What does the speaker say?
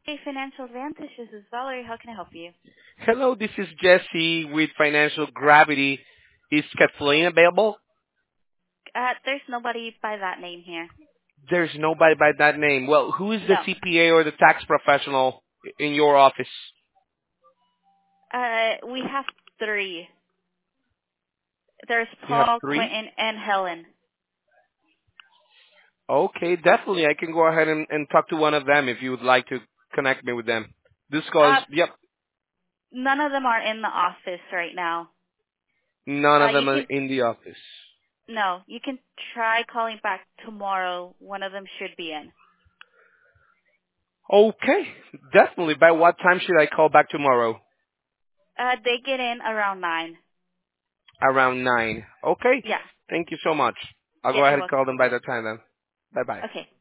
Hey, Financial Advantage. This is Valerie. How can I help you? Hello, this is Jesse with Financial Gravity. Is Kathleen available? There's nobody by that name here. There's nobody by that name. Well, who is the No. CPA or the tax professional in your office? We have three. There's You have Paul, three? Quentin, and Helen. Okay, definitely. I can go ahead and talk to one of them if you would like to connect me with them. This call is, Uh, yep, None of them are in the office right now. none of You them are can in the office. no. You can try calling back tomorrow. One of them should be in. Okay, definitely. By what time should I call back tomorrow? They get in around 9. Around 9. Okay, Yeah. thank you so much. I'll Yeah, go ahead you're and call welcome. them by that time then. Bye-bye. Okay.